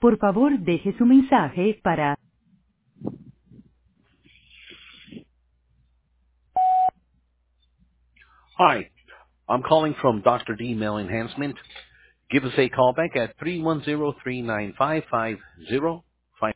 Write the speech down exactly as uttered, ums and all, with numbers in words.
Por favor, deje su mensaje para... Hi, I'm calling from Doctor D Mail Enhancement. Give us a call back at three one zero, three nine five five zero